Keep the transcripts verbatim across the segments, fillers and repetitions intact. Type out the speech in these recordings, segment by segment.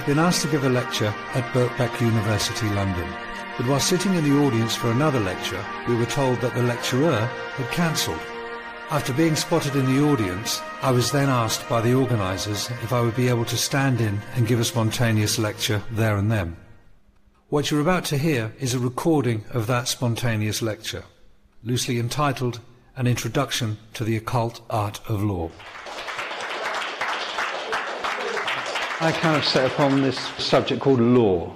I'd been asked to give a lecture at Birkbeck University, London. But while sitting in the audience for another lecture, we were told that the lecturer had cancelled. After being spotted in the audience, I was then asked by the organisers if I would be able to stand in and give a spontaneous lecture there and then. What you're about to hear is a recording of that spontaneous lecture, loosely entitled An Introduction to the Occult Art of Law. I kind of set upon this subject called law.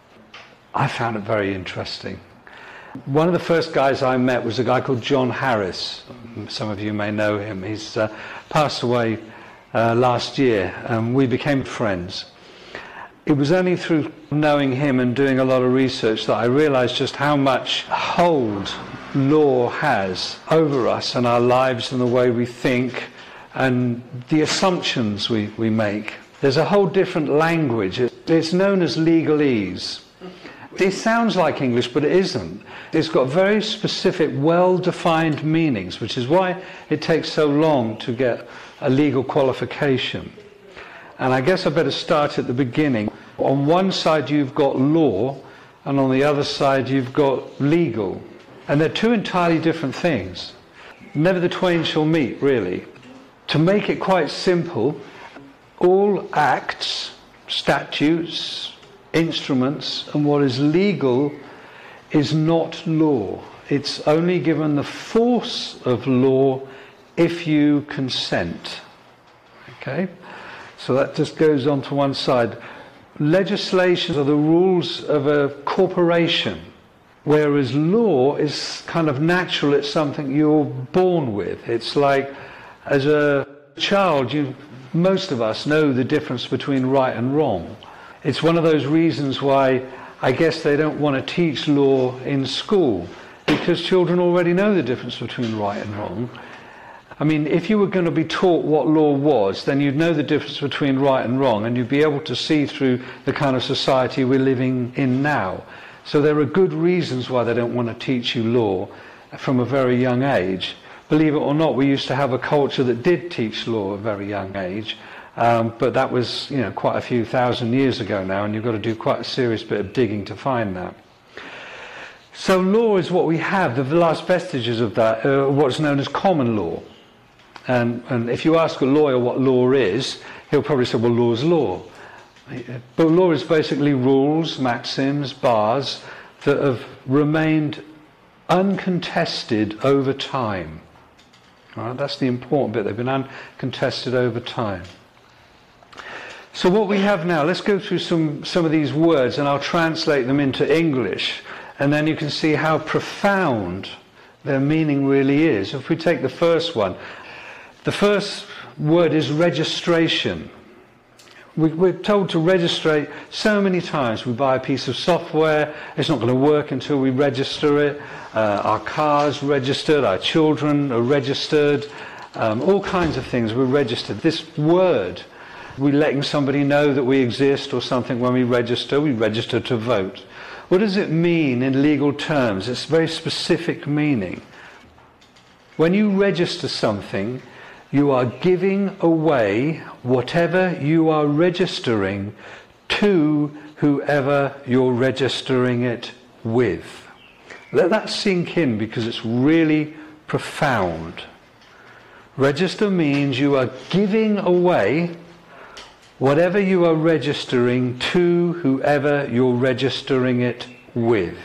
I found it very interesting. One of the first guys I met was a guy called John Harris. Some of you may know him. He's uh, passed away uh, last year, and we became friends. It was only through knowing him and doing a lot of research that I realized just how much hold law has over us and our lives and the way we think and the assumptions we, we make. There's a whole different language. It's known as legalese. It sounds like English, but it isn't. It's got very specific, well-defined meanings, which is why it takes so long to get a legal qualification. And I guess I better start at the beginning. On one side you've got law, and on the other side you've got legal. And they're two entirely different things. Never the twain shall meet, really. To make it quite simple, all acts, statutes, instruments, and what is legal is not law. It's only given the force of law if you consent. Okay? So that just goes on to one side. Legislation are the rules of a corporation, whereas law is kind of natural. It's something you're born with. It's like, as a child, you, most of us know the difference between right and wrong. It's one of those reasons why I guess they don't want to teach law in school, because children already know the difference between right and wrong. I mean, if you were going to be taught what law was, then you'd know the difference between right and wrong, and you'd be able to see through the kind of society we're living in now. So there are good reasons why they don't want to teach you law from a very young age. Believe it or not, we used to have a culture that did teach law at a very young age. Um, but that was, you know, quite a few thousand years ago now, and you've got to do quite a serious bit of digging to find that. So law is what we have. The last vestiges of that are what's known as common law. And, and if you ask a lawyer what law is, he'll probably say, well, law is law. But law is basically rules, maxims, bars that have remained uncontested over time. All right, that's the important bit. They've been uncontested over time. So what we have now, let's go through some, some of these words, and I'll translate them into English, and then you can see how profound their meaning really is. If we take the first one, the first word is registration. We, we're told to register so many times. We buy a piece of software, it's not going to work until we register it. Uh, our cars registered, our children are registered, um, all kinds of things we're registered. This word, we're letting somebody know that we exist or something when we register. We register to vote. What does it mean in legal terms? It's a very specific meaning. When you register something, you are giving away whatever you are registering to whoever you're registering it with. Let that sink in, because it's really profound. Register means you are giving away whatever you are registering to whoever you're registering it with.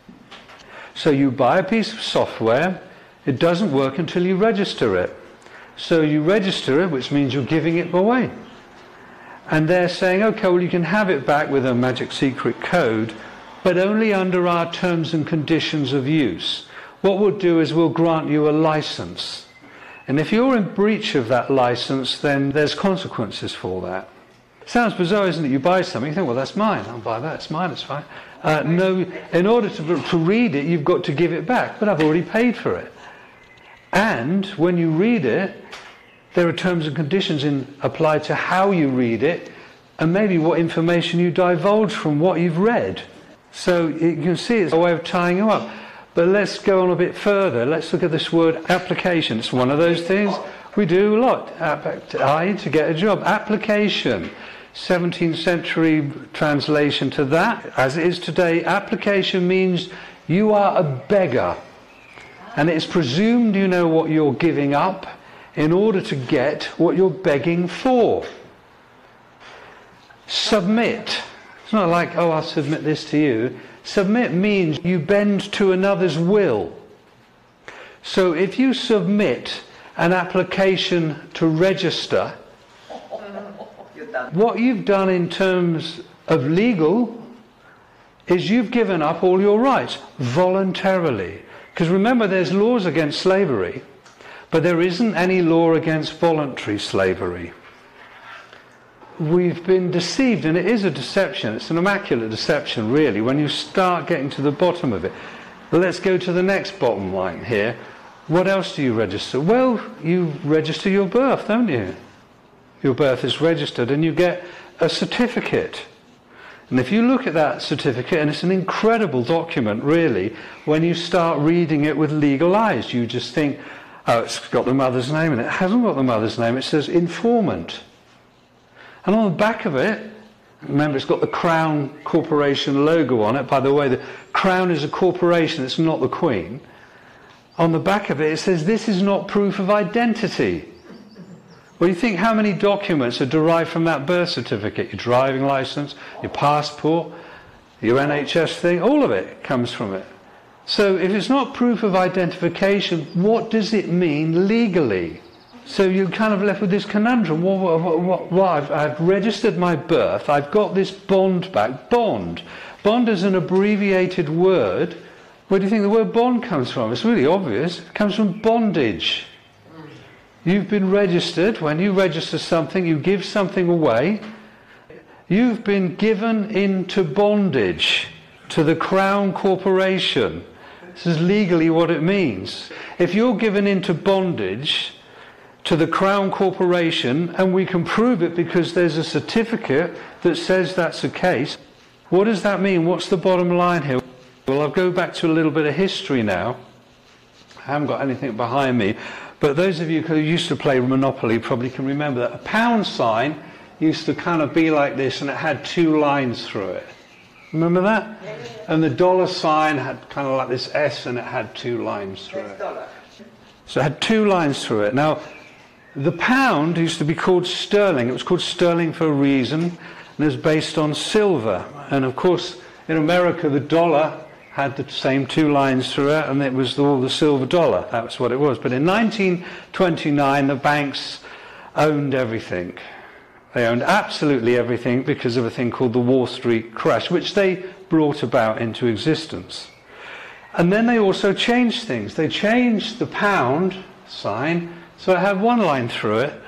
So you buy a piece of software, it doesn't work until you register it. So you register it, which means you're giving it away. And they're saying, okay, well, you can have it back with a magic secret code, but only under our terms and conditions of use. What we'll do is we'll grant you a license. And if you're in breach of that license, then there's consequences for that. Sounds bizarre, isn't it? You buy something, you think, well, that's mine. I'll buy that. It's mine, it's fine. Uh, no, in order to, to read it, you've got to give it back. But I've already paid for it. And when you read it, there are terms and conditions in, applied to how you read it, and maybe what information you divulge from what you've read. So you can see it's a way of tying you up. But let's go on a bit further. Let's look at this word application. It's one of those things we do a lot. I to get a job. Application. seventeenth century translation to that, as it is today, application means you are a beggar. And it's presumed you know what you're giving up in order to get what you're begging for. Submit. It's not like, oh, I'll submit this to you. Submit means you bend to another's will. So if you submit an application to register, what you've done in terms of legal is you've given up all your rights voluntarily. Because remember, there's laws against slavery, but there isn't any law against voluntary slavery. We've been deceived, and it is a deception. It's an immaculate deception, really, when you start getting to the bottom of it. But let's go to the next bottom line here. What else do you register? Well, you register your birth, don't you? Your birth is registered, and you get a certificate. And if you look at that certificate, and it's an incredible document, really, when you start reading it with legal eyes, you just think, oh, it's got the mother's name in it. It hasn't got the mother's name. It says informant. And on the back of it, remember, it's got the Crown Corporation logo on it. By the way, the Crown is a corporation. It's not the Queen. On the back of it, it says, this is not proof of identity. Well, you think how many documents are derived from that birth certificate? Your driving license, your passport, your N H S thing, all of it comes from it. So if it's not proof of identification, what does it mean legally? So you're kind of left with this conundrum. Well, what, what, what, I've, I've registered my birth, I've got this bond back. Bond. Bond is an abbreviated word. Where do you think the word bond comes from? It's really obvious. It comes from bondage. You've been registered. When you register something, you give something away. You've been given into bondage to the Crown Corporation. This is legally what it means. If you're given into bondage to the Crown Corporation, and we can prove it because there's a certificate that says that's the case, what does that mean? What's the bottom line here? Well, I'll go back to a little bit of history now. I haven't got anything behind me. But those of you who used to play Monopoly probably can remember that a pound sign used to kind of be like this, and it had two lines through it. Remember that? Yeah, yeah. And the dollar sign had kind of like this S, and it had two lines through it. Dollar. So it had two lines through it. Now, the pound used to be called sterling. It was called sterling for a reason, and it was based on silver. And of course, in America, the dollar had the same two lines through it, and it was all the silver dollar. That was what it was. But in nineteen twenty-nine, the banks owned everything. They owned absolutely everything because of a thing called the Wall Street crash, which they brought about into existence. And then they also changed things. They changed the pound sign so it had one line through it,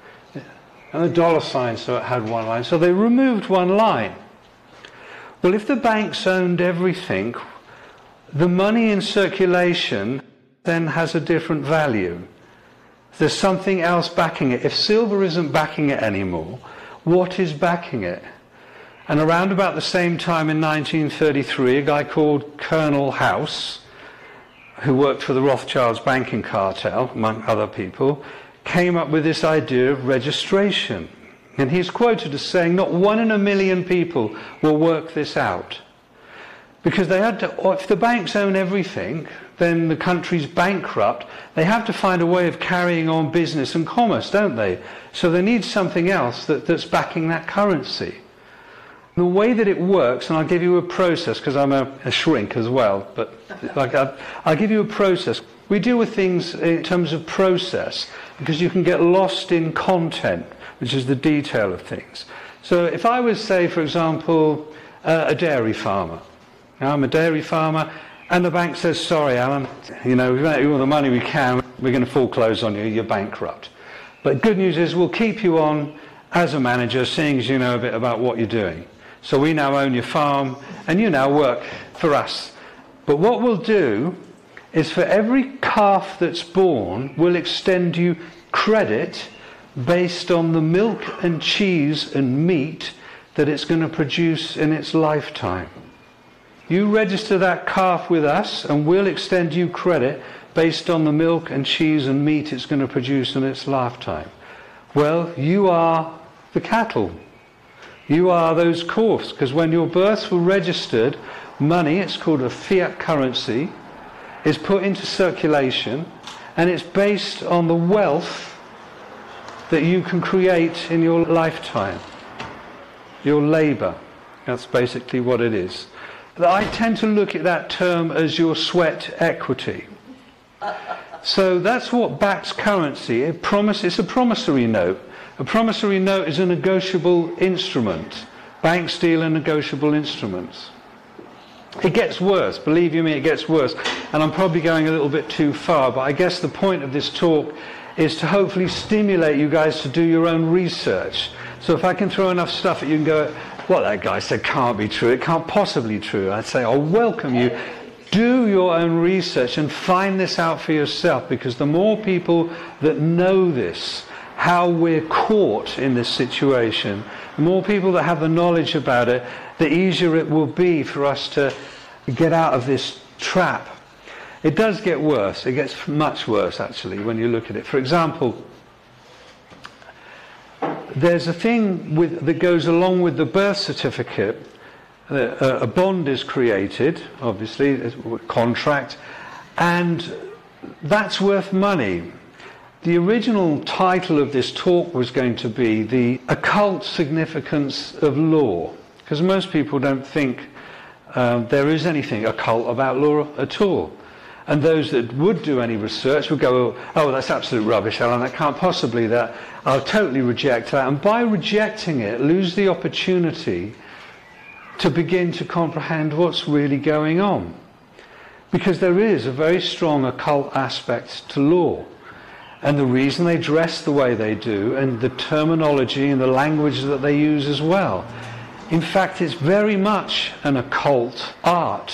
and the dollar sign so it had one line. So they removed one line. Well, if the banks owned everything, the money in circulation then has a different value. There's something else backing it. If silver isn't backing it anymore, what is backing it? And around about the same time in nineteen thirty-three, a guy called Colonel House, who worked for the Rothschilds banking cartel, among other people, came up with this idea of registration. And he's quoted as saying, not one in a million people will work this out. Because they had to, if the banks own everything, then the country's bankrupt. They have to find a way of carrying on business and commerce, don't they? So they need something else that, that's backing that currency. The way that it works, and I'll give you a process, because I'm a, a shrink as well, but like I'll, I'll give you a process. We deal with things in terms of process, because you can get lost in content, which is the detail of things. So if I was, say, for example, uh, a dairy farmer. Now, I'm a dairy farmer, and the bank says, sorry, Alan, you know, we've got all the money we can, we're going to foreclose on you, you're bankrupt. But good news is we'll keep you on as a manager, seeing as you know a bit about what you're doing. So we now own your farm, and you now work for us. But what we'll do is for every calf that's born, we'll extend you credit based on the milk and cheese and meat that it's going to produce in its lifetime. You register that calf with us, and we'll extend you credit based on the milk and cheese and meat it's going to produce in its lifetime. Well, you are the cattle. You are those courts, because when your births were registered, money, it's called a fiat currency, is put into circulation, and it's based on the wealth that you can create in your lifetime, your labour. That's basically what it is. I tend to look at that term as your sweat equity. So that's what backs currency. It promise, it's a promissory note. A promissory note is a negotiable instrument. Banks deal in negotiable instruments. It gets worse, believe you me, it gets worse. And I'm probably going a little bit too far, but I guess the point of this talk is to hopefully stimulate you guys to do your own research. So if I can throw enough stuff at you and go, what that guy said can't be true, it can't possibly be true, I'd say, I'll welcome you. Do your own research and find this out for yourself, because the more people that know this, how we're caught in this situation, the more people that have the knowledge about it, the easier it will be for us to get out of this trap. It does get worse. It gets much worse, actually, when you look at it. For example, there's a thing with, that goes along with the birth certificate. Uh, a bond is created, obviously, a contract, and that's worth money. The original title of this talk was going to be the occult significance of law, because most people don't think uh, there is anything occult about law at all. And those that would do any research would go, oh, that's absolute rubbish, Alan, that can't possibly, that I'll totally reject that. And by rejecting it, lose the opportunity to begin to comprehend what's really going on. Because there is a very strong occult aspect to law. And the reason they dress the way they do, and the terminology and the language that they use as well. In fact, it's very much an occult art.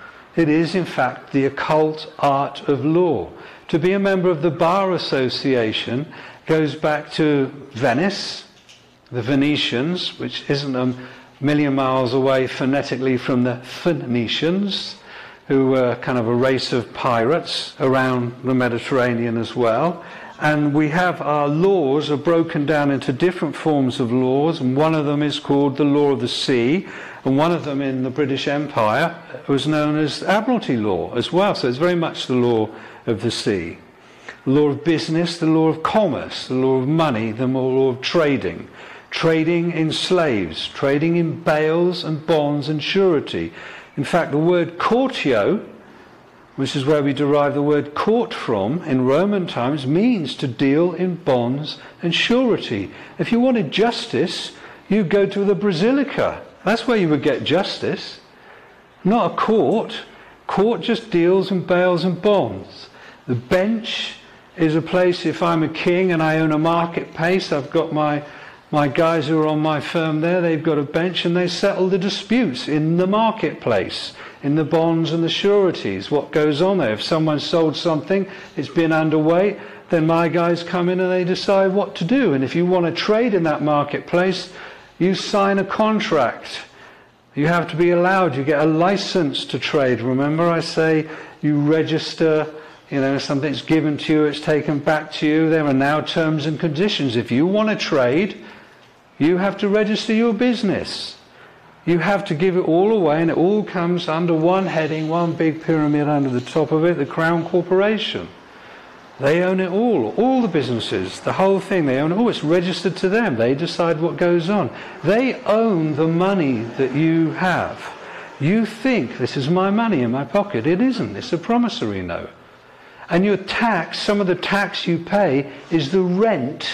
It is, in fact, the occult art of law. To be a member of the Bar Association goes back to Venice, the Venetians, which isn't a million miles away phonetically from the Phoenicians, who were kind of a race of pirates around the Mediterranean as well. And we have our laws are broken down into different forms of laws, and one of them is called the law of the sea, and one of them in the British Empire was known as Admiralty law as well. So it's very much the law of the sea. The law of business, the law of commerce, the law of money, the law of trading. Trading in slaves, trading in bales and bonds and surety. In fact, the word courtio, which is where we derive the word court from in Roman times, means to deal in bonds and surety. If you wanted justice, you go to the Basilica. That's where you would get justice. Not a court. Court just deals in bales and bonds. The bench is a place, if I'm a king and I own a marketplace, I've got my My guys who are on my firm there, they've got a bench and they settle the disputes in the marketplace, in the bonds and the sureties, what goes on there. If someone sold something, it's been underweight, then my guys come in and they decide what to do. And if you want to trade in that marketplace, you sign a contract. You have to be allowed, you get a license to trade. Remember I say you register, you know, something's given to you, it's taken back to you. There are now terms and conditions. If you want to trade, you have to register your business. You have to give it all away, and it all comes under one heading, one big pyramid under the top of it, the Crown Corporation. They own it all, all the businesses, the whole thing, they own it all. It's registered to them. They decide what goes on. They own the money that you have. You think, this is my money in my pocket. It isn't. It's a promissory note. And your tax, some of the tax you pay, is the rent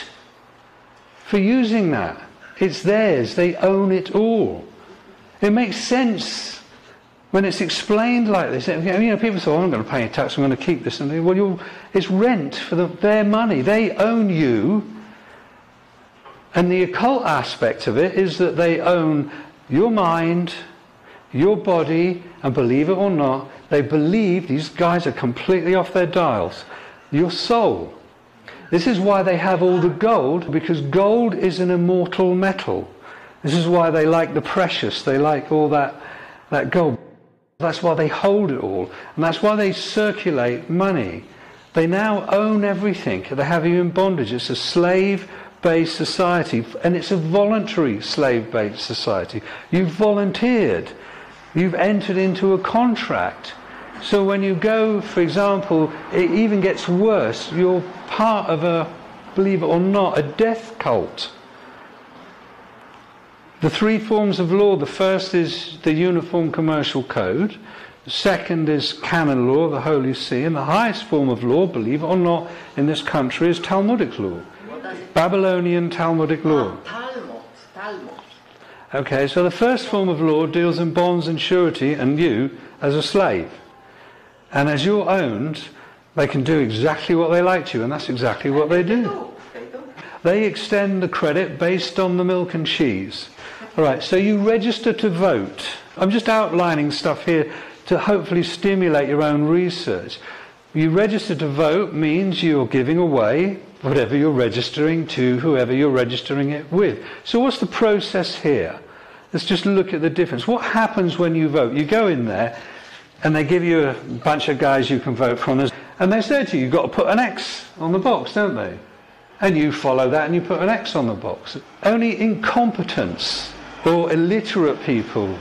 for using that. It's theirs. They own it all. It makes sense when it's explained like this. You know, people say, oh, I'm going to pay a tax, I'm going to keep this. And they, well, you're, it's rent for the, their money. They own you. And the occult aspect of it is that they own your mind, your body, and believe it or not, they believe, these guys are completely off their dials, your soul. This is why they have all the gold, because gold is an immortal metal. This is why they like the precious, they like all that, that gold. That's why they hold it all, and that's why they circulate money. They now own everything. They have you in bondage. It's a slave slave-based society, and it's a voluntary slave-based society. You've volunteered. You've entered into a contract. So when you go, for example, it even gets worse. You're part of a, believe it or not, a death cult. The three forms of law, the first is the Uniform Commercial Code. The second is canon law, the Holy See. And the highest form of law, believe it or not, in this country is Talmudic law. Babylonian Talmudic law. Talmud, Talmud. Okay, so the first form of law deals in bonds and surety and you as a slave. And as you're owned, they can do exactly what they like to you, and that's exactly what they do. They extend the credit based on the milk and cheese. All right, so you register to vote. I'm just outlining stuff here to hopefully stimulate your own research. You register to vote means you're giving away whatever you're registering to whoever you're registering it with. So what's the process here? Let's just look at the difference. What happens when you vote? You go in there and they give you a bunch of guys you can vote from, and they say to you, you've got to put an X on the box, don't they? And you follow that and you put an X on the box. Only incompetence or illiterate people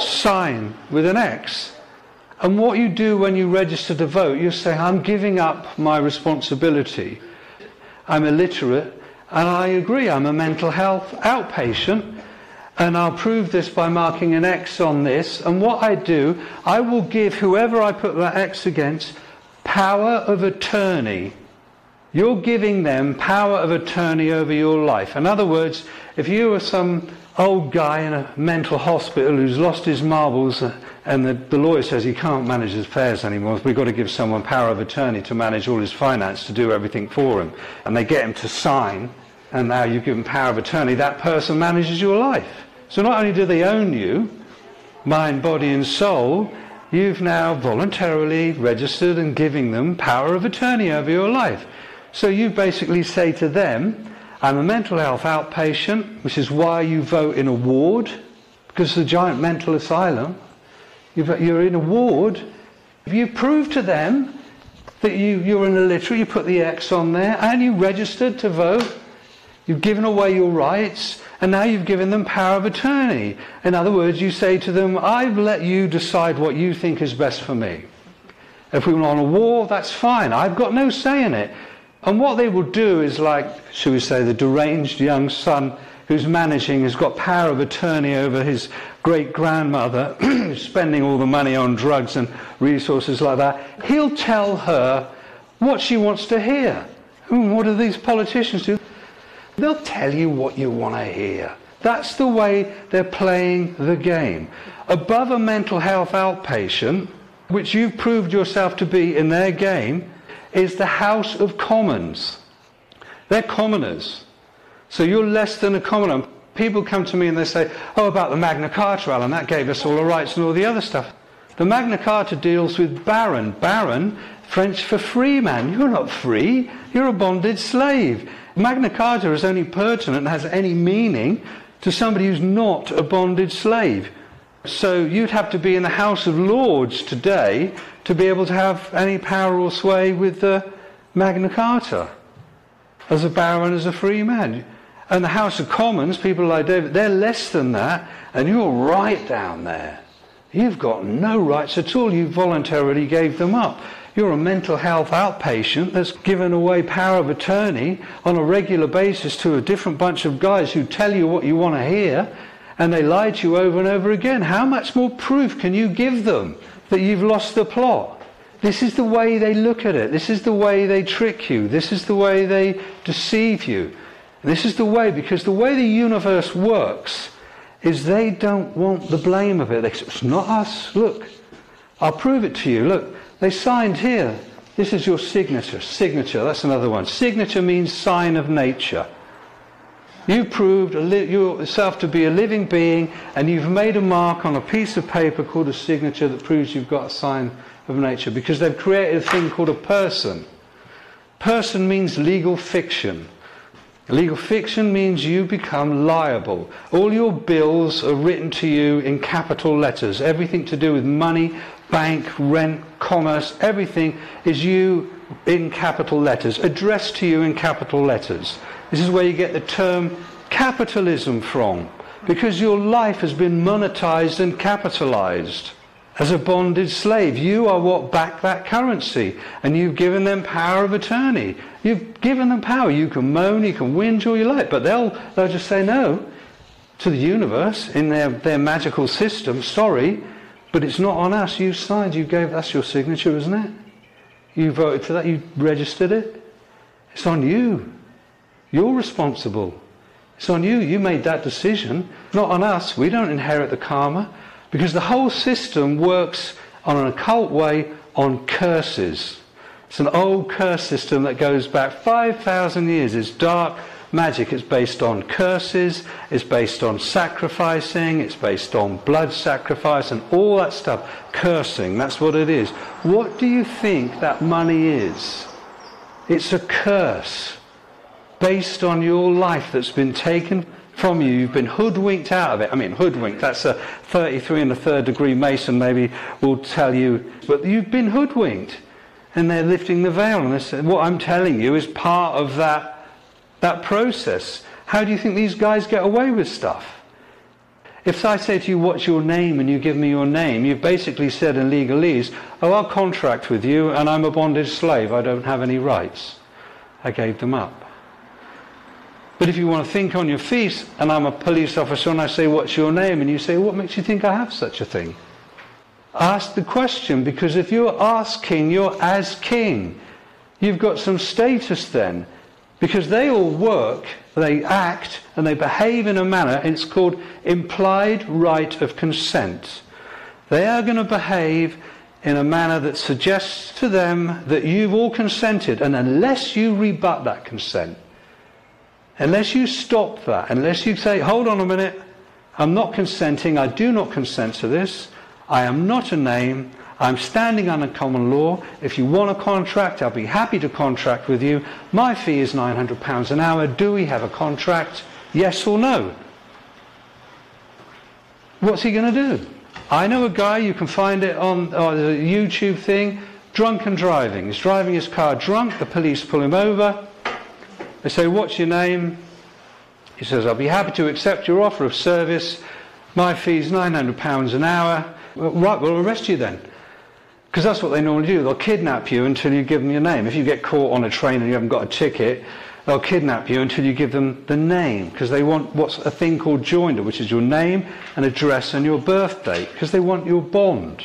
sign with an X. And what you do when you register to vote, you say, I'm giving up my responsibility. I'm illiterate, and I agree, I'm a mental health outpatient, and I'll prove this by marking an X on this. And what I do, I will give whoever I put that X against power of attorney. You're giving them power of attorney over your life. In other words, if you were some old guy in a mental hospital who's lost his marbles, and the, the lawyer says he can't manage his affairs anymore, we've got to give someone power of attorney to manage all his finance, to do everything for him, and they get him to sign, and now you've given power of attorney, that person manages your life. So not only do they own you, mind, body and soul, you've now voluntarily registered and giving them power of attorney over your life. So you basically say to them, I'm a mental health outpatient, which is why you vote in a ward, because it's a giant mental asylum. You're in a ward. If you prove to them that you, you're an illiterate, you put the X on there, and you registered to vote, you've given away your rights, and now you've given them power of attorney. In other words, you say to them, I've let you decide what you think is best for me. If we want a war, that's fine. I've got no say in it. And what they will do is, like, shall we say, the deranged young son who's managing has got power of attorney over his great-grandmother who's spending all the money on drugs and resources like that. He'll tell her what she wants to hear. And what do these politicians do? They'll tell you what you want to hear. That's the way they're playing the game. Above a mental health outpatient, which you've proved yourself to be in their game, is the House of Commons. They're commoners. So you're less than a commoner. People come to me and they say, oh, about the Magna Carta, Alan, that gave us all the rights and all the other stuff. The Magna Carta deals with baron. Baron, French for free man. You're not free. You're a bonded slave. Magna Carta is only pertinent and has any meaning to somebody who's not a bonded slave. So you'd have to be in the House of Lords today to be able to have any power or sway with the Magna Carta as a baron, as a free man. And the House of Commons, people like David, they're less than that, and you're right down there. You've got no rights at all. You voluntarily gave them up. You're a mental health outpatient that's given away power of attorney on a regular basis to a different bunch of guys who tell you what you want to hear, and they lie to you over and over again. How much more proof can you give them that you've lost the plot? This is the way they look at it. This is the way they trick you. This is the way they deceive you. This is the way, because the way the universe works is they don't want the blame of it. They say, it's not us. Look, I'll prove it to you. Look, they signed here. This is your signature. Signature, that's another one. Signature means sign of nature. You proved yourself to be a living being, and you've made a mark on a piece of paper called a signature that proves you've got a sign of nature, because they've created a thing called a person. Person means legal fiction. Legal fiction means you become liable. All your bills are written to you in capital letters. Everything to do with money, bank, rent, commerce, everything is you in capital letters, addressed to you in capital letters. This is where you get the term capitalism from, because your life has been monetized and capitalized. As a bonded slave, you are what back that currency, and you've given them power of attorney. You've given them power. You can moan, you can whinge all you like, but they'll, they'll just say no to the universe in their, their magical system. Sorry, but it's not on us. You signed, you gave, that's your signature, isn't it? You voted for that, you registered it. It's on you. You're responsible. It's on you. You made that decision, not on us. We don't inherit the karma, because the whole system works on an occult way on curses. It's an old curse system that goes back five thousand years. It's dark magic. It's based on curses. It's based on sacrificing. It's based on blood sacrifice and all that stuff. Cursing, that's what it is. What do you think that money is? It's a curse based on your life that's been taken from you. You've been hoodwinked out of it. I mean, hoodwinked, that's a thirty-three and a third degree Mason maybe will tell you. But you've been hoodwinked. And they're lifting the veil. And this, what I'm telling you is part of that, that process. How do you think these guys get away with stuff? If I say to you, what's your name, and you give me your name, you've basically said in legalese, oh, I'll contract with you, and I'm a bonded slave. I don't have any rights. I gave them up. But if you want to think on your feet, and I'm a police officer, and I say, what's your name? And you say, what makes you think I have such a thing? Ask the question, because if you're asking, you're as king. You've got some status then. Because they all work, they act, and they behave in a manner, and it's called implied right of consent. They are going to behave in a manner that suggests to them that you've all consented, and unless you rebut that consent, unless you stop that, unless you say, hold on a minute, I'm not consenting, I do not consent to this, I am not a name, I'm standing under common law, if you want a contract, I'll be happy to contract with you, my fee is nine hundred pounds an hour, do we have a contract, yes or no? What's he going to do? I know a guy, you can find it on oh, the YouTube thing, drunken driving. He's driving his car drunk, the police pull him over. They say, what's your name? He says, I'll be happy to accept your offer of service. My fee's nine hundred pounds an hour. Well, right, we'll arrest you then. Because that's what they normally do. They'll kidnap you until you give them your name. If you get caught on a train and you haven't got a ticket, they'll kidnap you until you give them the name. Because they want what's a thing called joinder, which is your name and address and your birth date. Because they want your bond.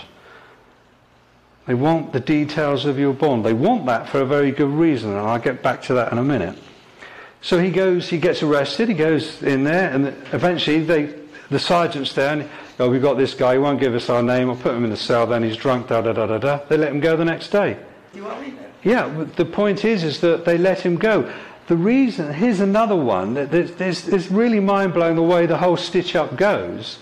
They want the details of your bond. They want that for a very good reason, and I'll get back to that in a minute. So he goes, he gets arrested, he goes in there, and eventually they, the sergeant's there, and oh, we've got this guy, he won't give us our name, I'll put him in the cell, then he's drunk, da da da da da. They let him go the next day. You want me then? Yeah, the point is, is that they let him go. The reason, here's another one, that there's, there's, there's really mind-blowing the way the whole stitch-up goes,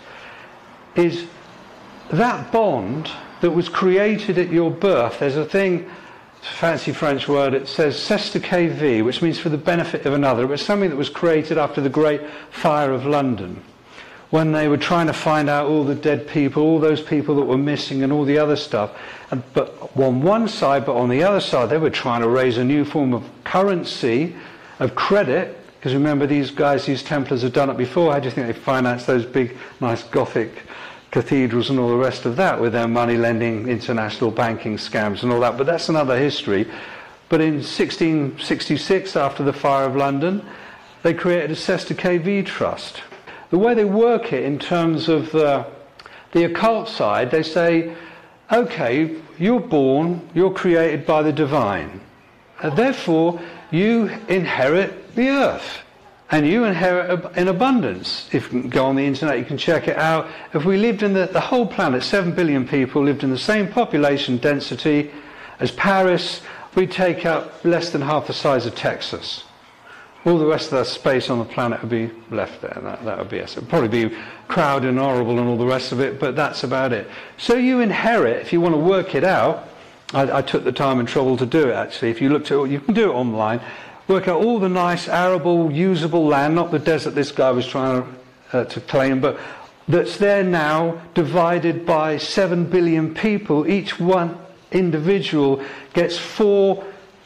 is that bond that was created at your birth, there's a thing, fancy French word, it says c'est de que vie, which means for the benefit of another. It was something that was created after the Great Fire of London, when they were trying to find out all the dead people, all those people that were missing and all the other stuff. And, but on one side, but on the other side, they were trying to raise a new form of currency, of credit, because remember these guys, these Templars had done it before. How do you think they financed those big, nice Gothic cathedrals and all the rest of that with their money lending, international banking scams and all that? But that's another history. But in sixteen sixty-six, after the fire of London, they created a c'est de que vie trust. The way they work it in terms of the, the occult side, they say, okay, you're born, you're created by the divine, and therefore you inherit the earth. And you inherit in abundance. If you go on the internet, you can check it out. If we lived in the, the whole planet, seven billion people lived in the same population density as Paris, we'd take up less than half the size of Texas. All the rest of that space on the planet would be left there. That, that would be it. It would probably be crowded and horrible and all the rest of it, but that's about it. So you inherit, if you want to work it out, I, I took the time and trouble to do it actually. If you looked at it, you can do it online. Work out all the nice, arable, usable land, not the desert this guy was trying to, uh, to claim, but that's there now, divided by seven billion people. Each one individual gets four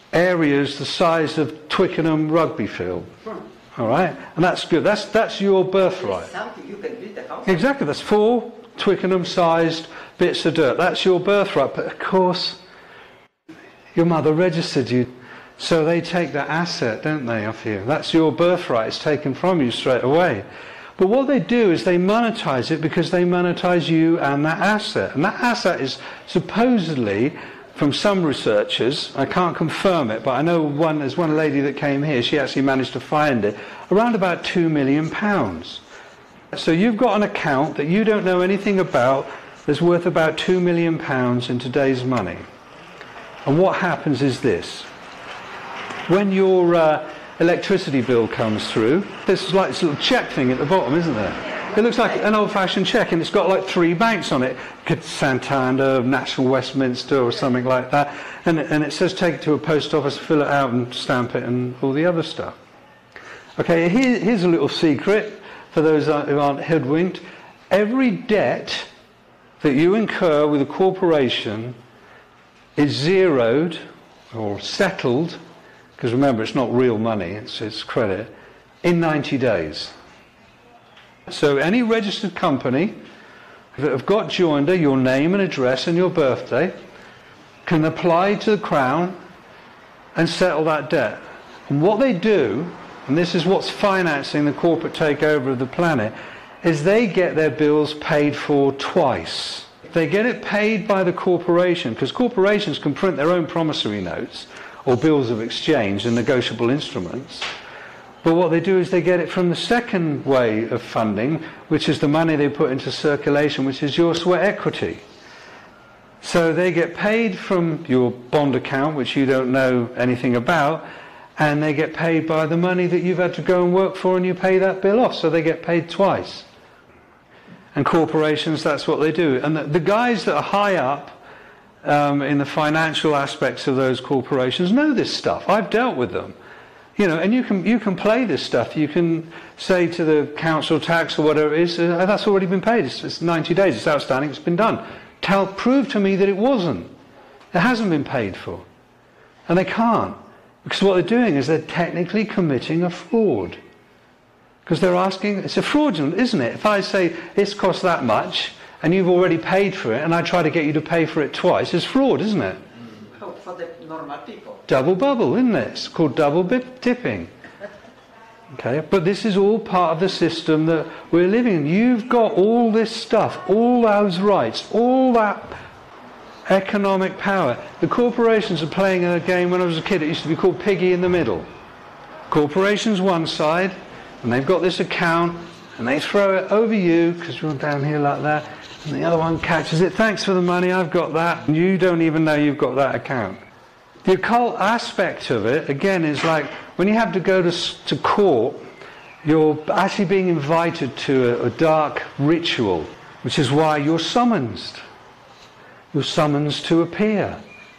areas the size of Twickenham rugby field. All right? And that's good. That's, that's your birthright. You can build a house. Exactly. That's four Twickenham-sized bits of dirt. That's your birthright. But of course, your mother registered you. So they take that asset, don't they, off you? That's your birthright. It's taken from you straight away. But what they do is they monetize it because they monetize you and that asset. And that asset is supposedly, from some researchers, I can't confirm it, but I know one, there's one lady that came here, she actually managed to find it, around about two million pounds. So you've got an account that you don't know anything about that's worth about two million pounds in today's money. And what happens is this. When your uh, electricity bill comes through, there's like this little check thing at the bottom, isn't there? It looks like an old-fashioned check, and it's got like three banks on it. Could Santander, National Westminster, or something like that. And, and it says take it to a post office, fill it out, and stamp it, and all the other stuff. Okay, here, here's a little secret for those who aren't hoodwinked. Every debt that you incur with a corporation is zeroed or settled, because remember, it's not real money, it's, it's credit, in ninety days. So any registered company that have got joinder, your name and address and your birthday, can apply to the Crown and settle that debt. And what they do, and this is what's financing the corporate takeover of the planet, is they get their bills paid for twice. They get it paid by the corporation, because corporations can print their own promissory notes or bills of exchange and negotiable instruments. But what they do is they get it from the second way of funding, which is the money they put into circulation, which is your sweat equity. So they get paid from your bond account, which you don't know anything about, and they get paid by the money that you've had to go and work for, and you pay that bill off. So they get paid twice. And corporations, that's what they do. And the, the guys that are high up um, in the financial aspects of those corporations know this stuff. I've dealt with them. You know, and you can you can play this stuff. You can say to the council tax or whatever it is, uh, that's already been paid. It's, it's ninety days. It's outstanding. It's been done. Tell, prove to me that it wasn't. It hasn't been paid for, and they can't, because what they're doing is they're technically committing a fraud. Because they're asking, it's a fraudulent, isn't it? If I say it's cost that much and you've already paid for it, and I try to get you to pay for it twice, it's fraud, isn't it? For the normal people. Double bubble, isn't it? It's called double bit tipping. Okay, but this is all part of the system that we're living in. You've got all this stuff, all those rights, all that economic power. The corporations are playing a game. When I was a kid, it used to be called Piggy in the Middle. Corporations one side, and they've got this account, and they throw it over you, because you're down here like that, and the other one catches it. Thanks for the money, I've got that. And you don't even know you've got that account. The occult aspect of it, again, is like when you have to go to, to court, you're actually being invited to a, a dark ritual, which is why you're summoned. You're summoned to appear.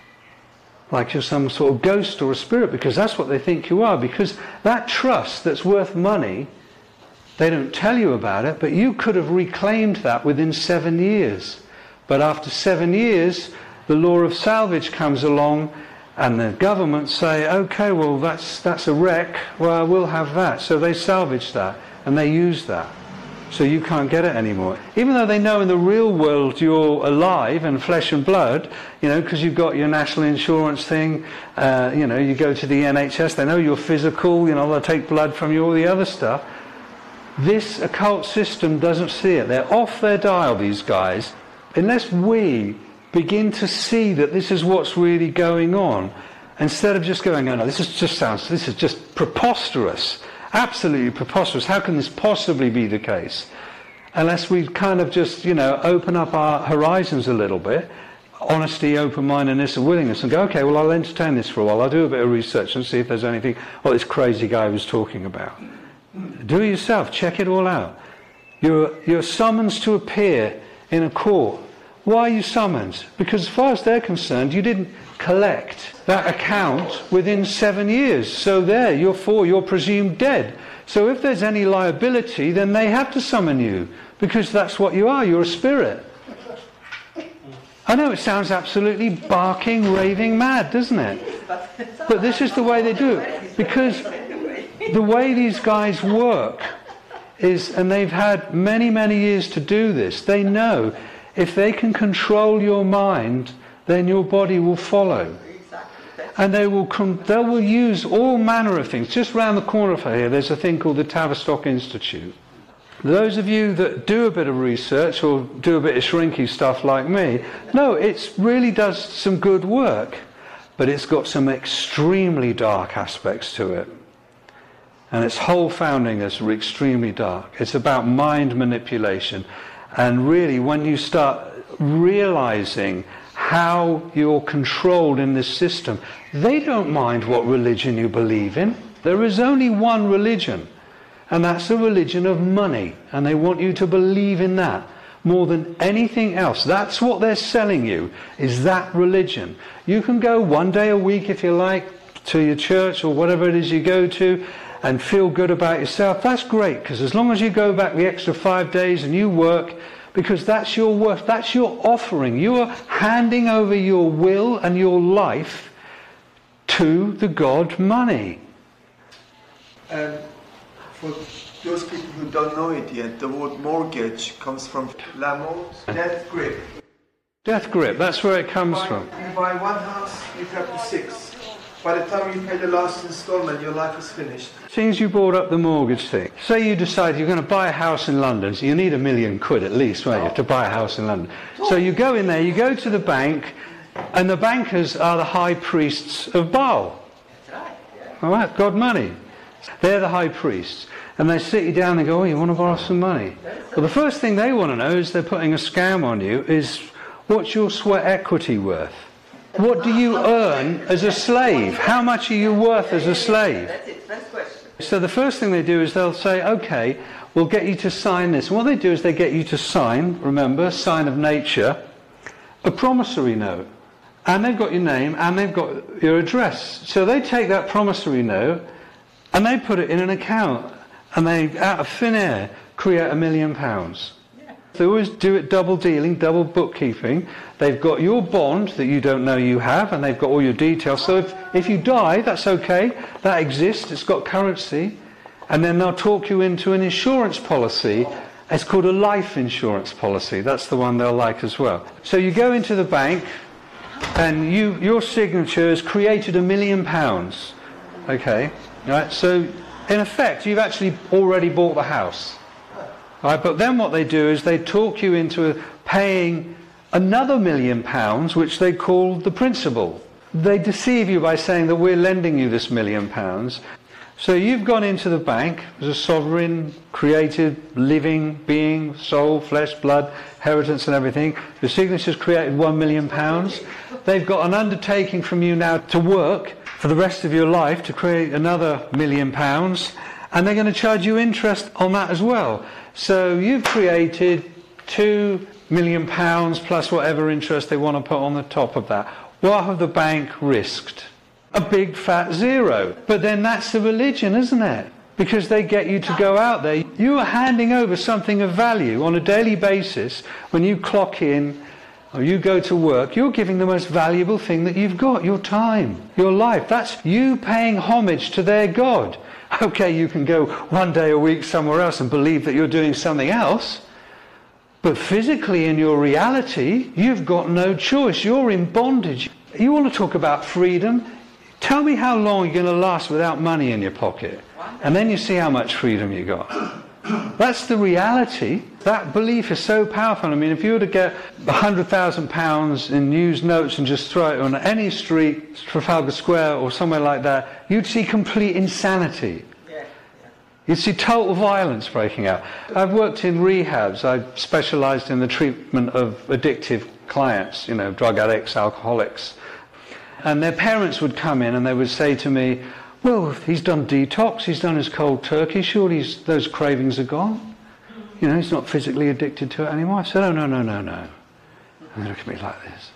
Like you're some sort of ghost or a spirit, because that's what they think you are. Because that trust that's worth money, they don't tell you about it, but you could have reclaimed that within seven years. But after seven years, the law of salvage comes along, and the government say, okay, well, that's that's a wreck, well, we'll have that. So they salvage that, and they use that. So you can't get it anymore. Even though they know in the real world you're alive and flesh and blood, you know, because you've got your national insurance thing, uh, you know, you go to the N H S, they know you're physical, you know, they'll take blood from you, all the other stuff. This occult system doesn't see it. They're off their dial, these guys. Unless we begin to see that this is what's really going on, instead of just going, oh no, this is just sounds, this is just preposterous, absolutely preposterous. How can this possibly be the case? Unless we kind of just, you know, open up our horizons a little bit, honesty, open-mindedness and willingness, and go, okay, well, I'll entertain this for a while. I'll do a bit of research and see if there's anything what this crazy guy was talking about. Do it yourself. Check it all out. You're, you're summoned to appear in a court. Why are you summoned? Because as far as they're concerned, you didn't collect that account within seven years. So there, you're for, you're presumed dead. So if there's any liability, then they have to summon you, because that's what you are. You're a spirit. I know it sounds absolutely barking, raving mad, doesn't it? But this is the way they do it. Because the way these guys work is, and they've had many, many years to do this, they know if they can control your mind, then your body will follow. And they will, they will use all manner of things. Just round the corner from here, there's a thing called the Tavistock Institute. Those of you that do a bit of research or do a bit of shrinky stuff like me, no, it really does some good work, but it's got some extremely dark aspects to it. And its whole founding is extremely dark. It's about mind manipulation. And really, when you start realizing how you're controlled in this system, they don't mind what religion you believe in. There is only one religion, and that's the religion of money. And they want you to believe in that more than anything else. That's what they're selling you, is that religion. You can go one day a week, if you like, to your church or whatever it is you go to, and feel good about yourself. That's great, because as long as you go back the extra five days and you work, because that's your worth, that's your offering. You are handing over your will and your life to the god money. And for those people who don't know it yet, the word mortgage comes from la mort, death grip. Death grip, that's where it comes you buy, from. You buy one house, you have to six. By the time you pay the last installment, your life is finished. Since you brought up the mortgage thing, say you decide you're going to buy a house in London, so you need a million quid at least, won't you, to buy a house in London. So you go in there, you go to the bank, and the bankers are the high priests of Baal. All right, God money. They're the high priests. And they sit you down and go, oh, you want to borrow some money? Well, the first thing they want to know is they're putting a scam on you is, what's your sweat equity worth? What do you earn as a slave? How much are you worth as a slave? That's it, first question. So the first thing they do is they'll say, okay, we'll get you to sign this. And what they do is they get you to sign, remember, sign of nature, a promissory note. And they've got your name and they've got your address. So they take that promissory note and they put it in an account. And they, out of thin air, create a million pounds. They always do it double dealing, double bookkeeping. They've got your bond that you don't know you have, and they've got all your details. So if, if you die, that's okay. That exists. It's got currency. And then they'll talk you into an insurance policy. It's called a life insurance policy. That's the one they'll like as well. So you go into the bank, and you your signature has created a million pounds. Okay? Right? So in effect, you've actually already bought the house. Right, but then what they do is they talk you into paying another million pounds, which they call the principal. They deceive you by saying that we're lending you this million pounds. So you've gone into the bank as a sovereign, created, living being, soul, flesh, blood, inheritance and everything. Your signature's created one million pounds. They've got an undertaking from you now to work for the rest of your life to create another million pounds. And they're going to charge you interest on that as well. So you've created two million pounds plus whatever interest they want to put on the top of that. What have the bank risked? A big fat zero. But then that's the religion, isn't it? Because they get you to go out there. You are handing over something of value on a daily basis. When you clock in or you go to work, you're giving the most valuable thing that you've got, your time, your life. That's you paying homage to their God. Okay, you can go one day a week somewhere else and believe that you're doing something else, but physically in your reality, you've got no choice. You're in bondage. You want to talk about freedom? Tell me how long you're going to last without money in your pocket, and then you see how much freedom you got. That's the reality. That belief is so powerful. I mean, if you were to get one hundred thousand pounds in used notes and just throw it on any street, Trafalgar Square or somewhere like that, you'd see complete insanity. Yeah, yeah. You'd see total violence breaking out. I've worked in rehabs. I've specialised in the treatment of addictive clients, you know, drug addicts, alcoholics. And their parents would come in and they would say to me, well, he's done detox, he's done his cold turkey, surely those cravings are gone. You know, he's not physically addicted to it anymore. I said, oh, no, no, no, no. And they look at me like this.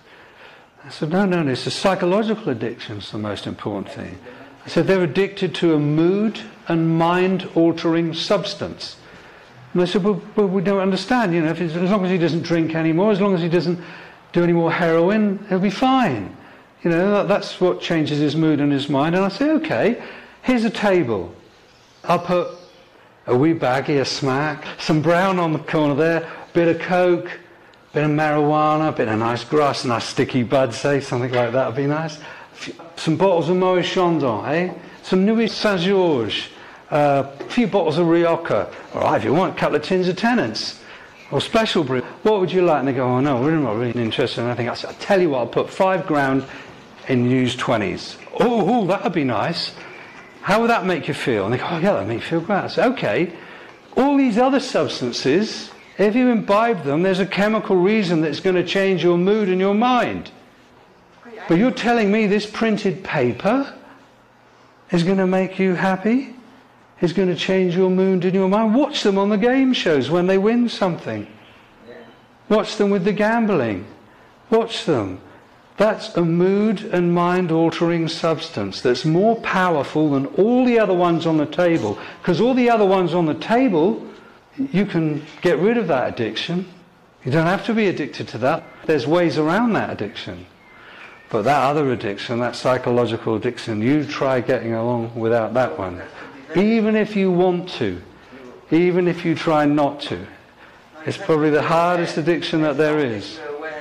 I said, no, no, no, it's the psychological addiction's the most important thing. I said, they're addicted to a mood and mind-altering substance. And they said, well, well we don't understand, you know, if as long as he doesn't drink anymore, as long as he doesn't do any more heroin, he'll be fine. You know, that, that's what changes his mood and his mind. And I say, okay, here's a table. I'll put a wee baggie of smack, some brown on the corner there, bit of coke, bit of marijuana, a bit of nice grass, a nice sticky bud, say, something like that would be nice. Some bottles of Moët Chandon, eh? Some Nuit Saint-Georges, uh, a few bottles of Rioja. All right, if you want, a couple of tins of Tennent's. Or special brew. What would you like? And they go, oh no, we're not really interested in anything. I said, I'll tell you what, I'll put five grand in used twenties. Oh, oh, that would be nice. How would that make you feel? And they go, oh yeah, that makes me feel great. I said, okay, all these other substances, if you imbibe them, there's a chemical reason that's going to change your mood and your mind. But you're telling me this printed paper is going to make you happy? Is going to change your mood and your mind? Watch them on the game shows when they win something. Watch them with the gambling. Watch them. That's a mood and mind altering substance that's more powerful than all the other ones on the table. Because all the other ones on the table, you can get rid of that addiction. You don't have to be addicted to that. There's ways around that addiction. But that other addiction, that psychological addiction, you try getting along without that one. Even if you want to, even if you try not to. It's probably the hardest addiction that there is.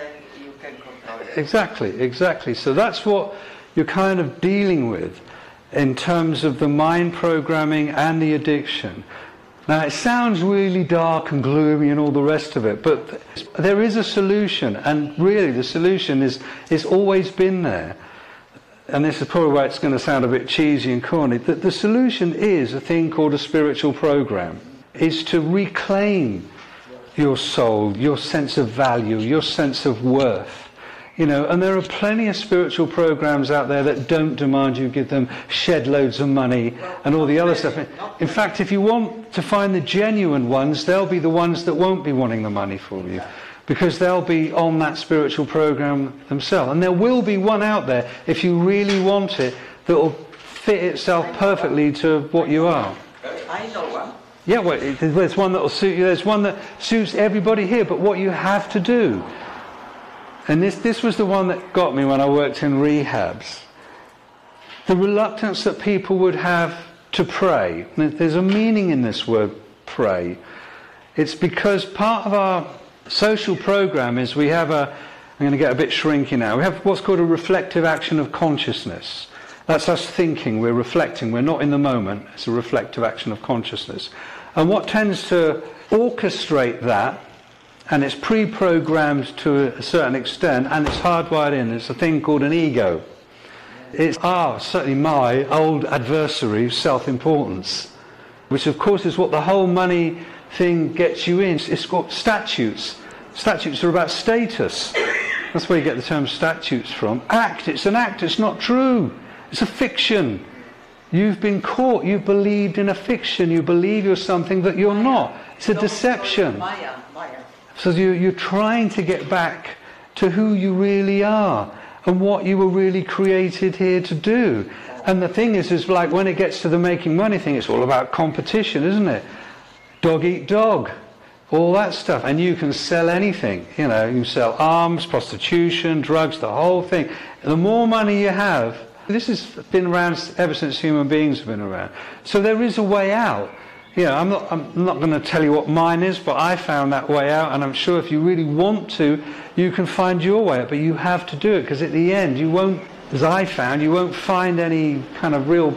Exactly, exactly. So that's what you're kind of dealing with in terms of the mind programming and the addiction. Now it sounds really dark and gloomy and all the rest of it, but there is a solution, and really the solution is it's always been there. And this is probably why it's going to sound a bit cheesy and corny, that the solution is a thing called a spiritual program. Is to reclaim your soul, your sense of value, your sense of worth. You know, and there are plenty of spiritual programs out there that don't demand you give them shed loads of money and all the other stuff. In fact, if you want to find the genuine ones, they'll be the ones that won't be wanting the money for you. Because they'll be on that spiritual program themselves. And there will be one out there, if you really want it, that will fit itself perfectly to what you are. I know one. Yeah, well, there's one that will suit you. There's one that suits everybody here. But what you have to do, and this, this was the one that got me when I worked in rehabs, the reluctance that people would have to pray. There's a meaning in this word, pray. It's because part of our social program is we have a, I'm going to get a bit shrinky now, we have what's called a reflective action of consciousness. That's us thinking, we're reflecting, we're not in the moment, it's a reflective action of consciousness. And what tends to orchestrate that, and it's pre-programmed to a certain extent, and it's hardwired in, it's a thing called an ego. It's our, certainly my, old adversary, self-importance, which of course is what the whole money thing gets you in. It's got statutes. Statutes are about status. That's where you get the term statutes from. Act, it's an act, it's not true. It's a fiction. You've been caught, you've believed in a fiction, you believe you're something that you're not. It's a deception. Maya, Maya. So you, you're trying to get back to who you really are and what you were really created here to do. And the thing is, is like when it gets to the making money thing, it's all about competition, isn't it? Dog eat dog, all that stuff, and you can sell anything. You know, you sell arms, prostitution, drugs, the whole thing. The more money you have, this has been around ever since human beings have been around. So there is a way out. You know, I'm not, I'm not going to tell you what mine is, but I found that way out, and I'm sure if you really want to, you can find your way out. But you have to do it, because at the end, you won't, as I found, you won't find any kind of real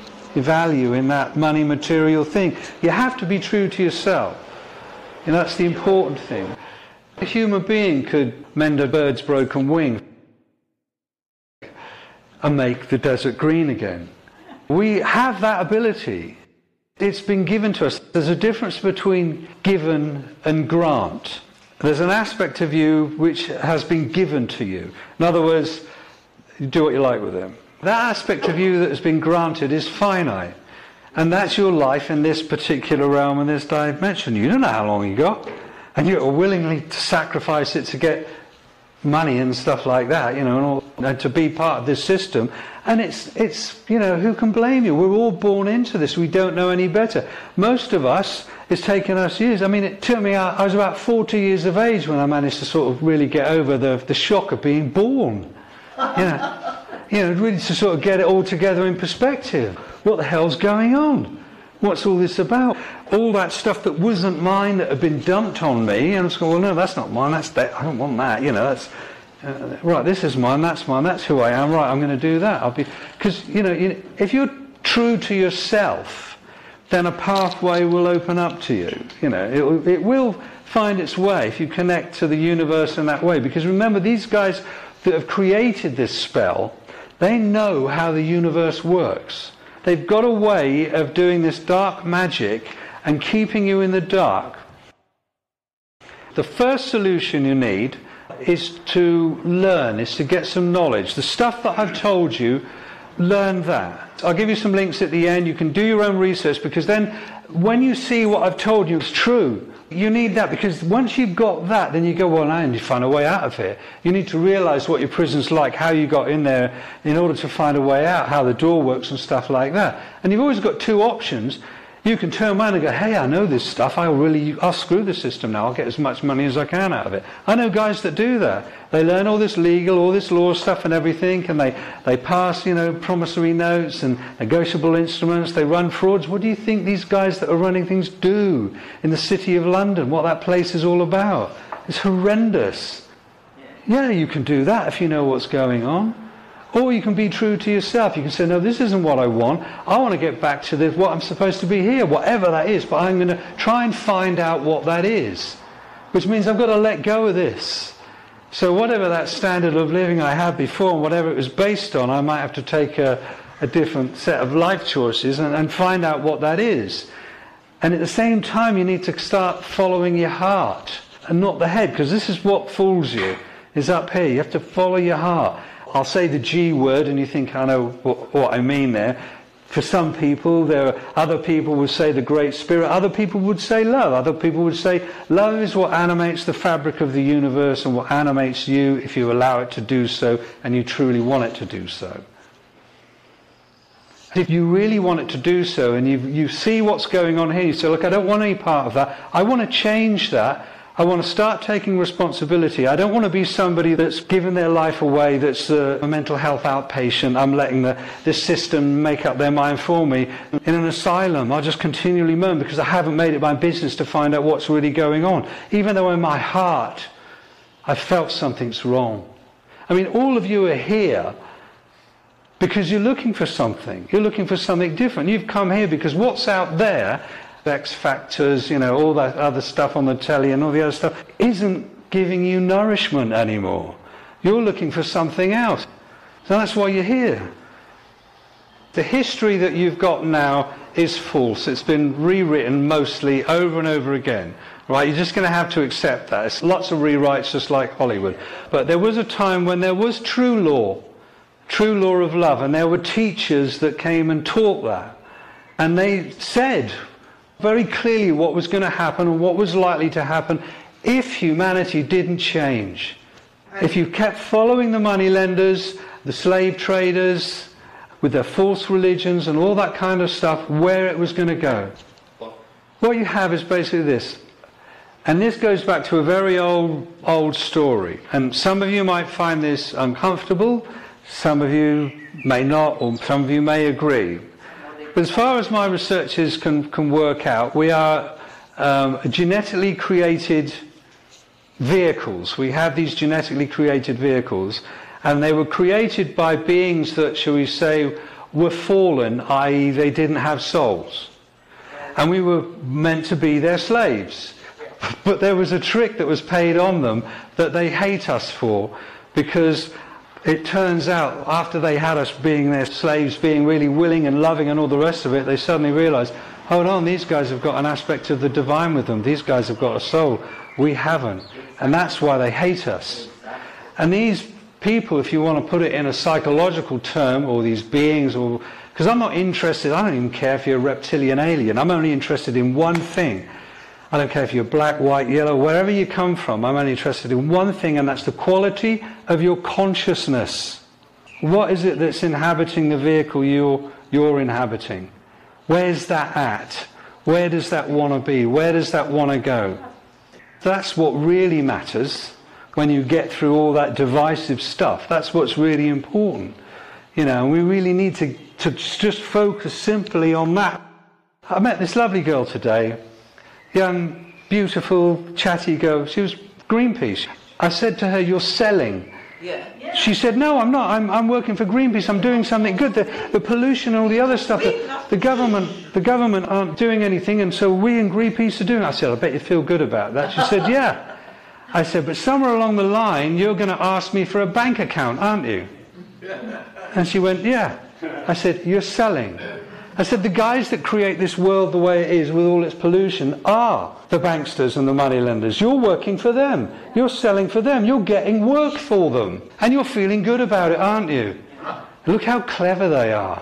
value in that money material thing. You have to be true to yourself. And that's the important thing. A human being could mend a bird's broken wing and make the desert green again. We have that ability. It's been given to us. There's a difference between given and grant. There's an aspect of you which has been given to you. In other words, you do what you like with them. That aspect of you that has been granted is finite. And that's your life in this particular realm and this dimension. You don't know how long you got. And you're willingly to sacrifice it to get money and stuff like that, you know, and, all, and to be part of this system. And it's, it's, you know, who can blame you? We're all born into this. We don't know any better. Most of us, it's taken us years. I mean, it took me, I was about forty years of age when I managed to sort of really get over the, the shock of being born. You know. you know, really to sort of get it all together in perspective. What the hell's going on? What's all this about? All that stuff that wasn't mine that had been dumped on me, and I was going, well, no, that's not mine. That's that. I don't want that. You know, that's uh, right. This is mine. That's mine. That's who I am. Right, I'm going to do that. I'll be because you know, you, if you're true to yourself, then a pathway will open up to you. You know, it, it will find its way if you connect to the universe in that way. Because remember, these guys that have created this spell, they know how the universe works. They've got a way of doing this dark magic and keeping you in the dark. The first solution you need is to learn, is to get some knowledge. The stuff that I've told you, learn that. I'll give you some links at the end. You can do your own research, because then when you see what I've told you is true, you need that, because once you've got that, then you go, well, now I need to find a way out of here. You need to realise what your prison's like, how you got in there in order to find a way out, how the door works and stuff like that. And you've always got two options. You can turn around and go, hey, I know this stuff, I'll really, I'll screw the system now, I'll get as much money as I can out of it. I know guys that do that. They learn all this legal, all this law stuff and everything, and they, they pass, you know, promissory notes and negotiable instruments, they run frauds. What do you think these guys that are running things do in the City of London, what that place is all about? It's horrendous. Yeah, you can do that if you know what's going on. Or you can be true to yourself. You can say, no, this isn't what I want. I want to get back to this, what I'm supposed to be here, whatever that is. But I'm going to try and find out what that is. Which means I've got to let go of this. So whatever that standard of living I had before, and whatever it was based on, I might have to take a, a different set of life choices and, and find out what that is. And at the same time, you need to start following your heart and not the head. Because this is what fools you, is up here. You have to follow your heart. I'll say the G word and you think I know what, what I mean there. For some people, there are other people would say the Great Spirit, other people would say love, other people would say love is what animates the fabric of the universe and what animates you if you allow it to do so and you truly want it to do so. If you really want it to do so and you, you see what's going on here, you say, look, I don't want any part of that, I want to change that. I want to start taking responsibility. I don't want to be somebody that's given their life away, that's a mental health outpatient. I'm letting the, this system make up their mind for me. In an asylum, I'll just continually moan because I haven't made it my business to find out what's really going on. Even though in my heart, I felt something's wrong. I mean, all of you are here because you're looking for something. You're looking for something different. You've come here because what's out there, X Factors, you know, all that other stuff on the telly and all the other stuff, isn't giving you nourishment anymore. You're looking for something else. So that's why you're here. The history that you've got now is false. It's been rewritten mostly over and over again. Right? You're just going to have to accept that. It's lots of rewrites just like Hollywood. But there was a time when there was true law, true law of love, and there were teachers that came and taught that. And they said very clearly what was going to happen and what was likely to happen if humanity didn't change. If you kept following the moneylenders, the slave traders, with their false religions and all that kind of stuff, where it was going to go. What you have is basically this. And this goes back to a very old, old story. And some of you might find this uncomfortable, some of you may not, or some of you may agree. But as far as my researchers can, can work out, we are um, genetically created vehicles. We have these genetically created vehicles, and they were created by beings that, shall we say, were fallen, that is they didn't have souls. And we were meant to be their slaves. But there was a trick that was paid on them that they hate us for, because it turns out, after they had us being their slaves, being really willing and loving and all the rest of it, they suddenly realised, hold on, these guys have got an aspect of the divine with them. These guys have got a soul. We haven't. And that's why they hate us. And these people, if you want to put it in a psychological term, or these beings, or because I'm not interested, I don't even care if you're a reptilian alien. I'm only interested in one thing. I don't care if you're black, white, yellow, wherever you come from, I'm only interested in one thing, and that's the quality of your consciousness. What is it that's inhabiting the vehicle you're, you're inhabiting? Where's that at? Where does that want to be? Where does that want to go? That's what really matters when you get through all that divisive stuff. That's what's really important. You know, we really need to, to just focus simply on that. I met this lovely girl today, young, beautiful, chatty girl. She was Greenpeace. I said to her, "You're selling." Yeah. Yeah. She said, "No, I'm not. I'm, I'm working for Greenpeace. I'm doing something good. The, the pollution and all the other stuff, the, the government the government aren't doing anything, and so we in Greenpeace are doing it." I said, "I bet you feel good about that." She said, "Yeah." I said, "But somewhere along the line, you're going to ask me for a bank account, aren't you?" And she went, "Yeah." I said, "You're selling." I said, "The guys that create this world the way it is with all its pollution are the banksters and the moneylenders. You're working for them. You're selling for them. You're getting work for them. And you're feeling good about it, aren't you?" Look how clever they are.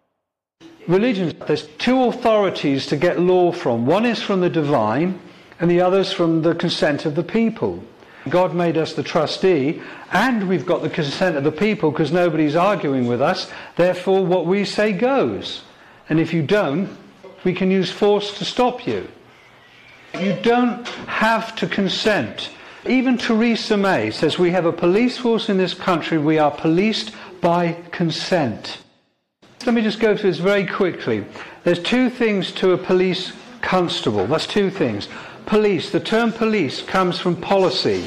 Religion, there's two authorities to get law from. One is from the divine, and the other is from the consent of the people. God made us the trustee, and we've got the consent of the people because nobody's arguing with us. Therefore, what we say goes. And if you don't, we can use force to stop you. You don't have to consent. Even Theresa May says we have a police force in this country. We are policed by consent. Let me just go through this very quickly. There's two things to a police constable. That's two things. Police. The term police comes from policy.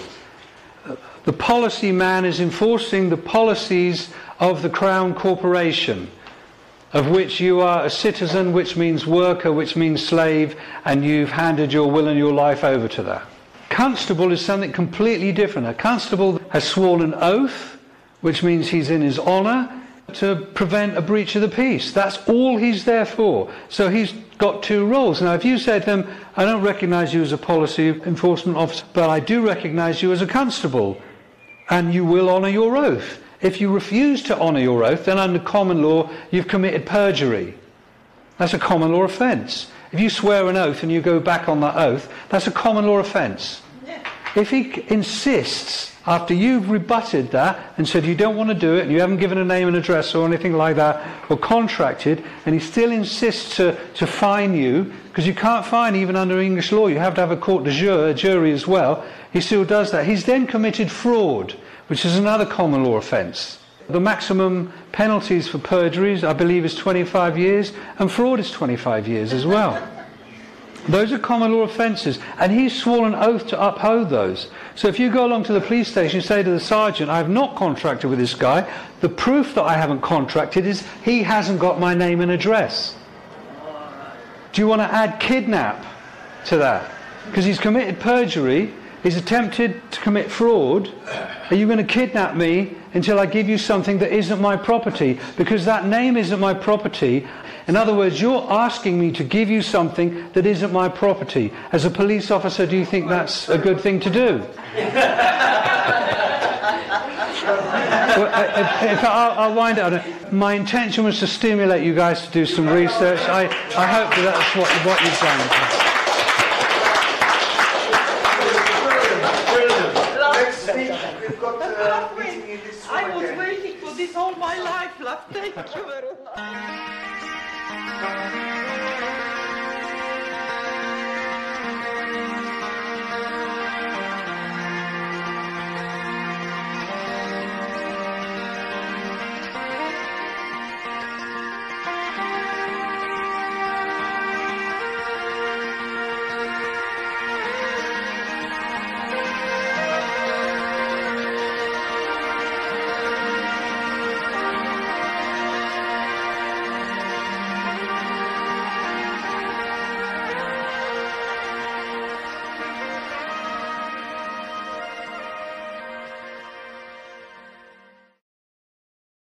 The policy man is enforcing the policies of the Crown Corporation, of which you are a citizen, which means worker, which means slave, and you've handed your will and your life over to that. Constable is something completely different. A constable has sworn an oath, which means he's in his honour, to prevent a breach of the peace. That's all he's there for. So he's got two roles. Now, if you said to him, "I don't recognise you as a policy enforcement officer, but I do recognise you as a constable, and you will honour your oath." If you refuse to honour your oath, then under common law, you've committed perjury. That's a common law offence. If you swear an oath and you go back on that oath, that's a common law offence. Yeah. If he insists, after you've rebutted that and said you don't want to do it, and you haven't given a name and address or anything like that, or contracted, and he still insists to, to fine you, because you can't fine even under English law, you have to have a court de jure, a jury as well, he still does that. He's then committed fraud, which is another common law offence. The maximum penalties for perjuries, I believe, is twenty-five years, and fraud is twenty-five years as well. Those are common law offences, and he's sworn an oath to uphold those. So if you go along to the police station and say to the sergeant, "I have not contracted with this guy, the proof that I haven't contracted is he hasn't got my name and address." Do you want to add kidnap to that? Because he's committed perjury, he's attempted to commit fraud. Are you going to kidnap me until I give you something that isn't my property? Because that name isn't my property. In other words, you're asking me to give you something that isn't my property. As a police officer, do you think that's a good thing to do? Well, if I'll, I'll wind up. My intention was to stimulate you guys to do some research. I, I hope that that's what, what you've done. I was waiting for this all my life, love. Thank you very much.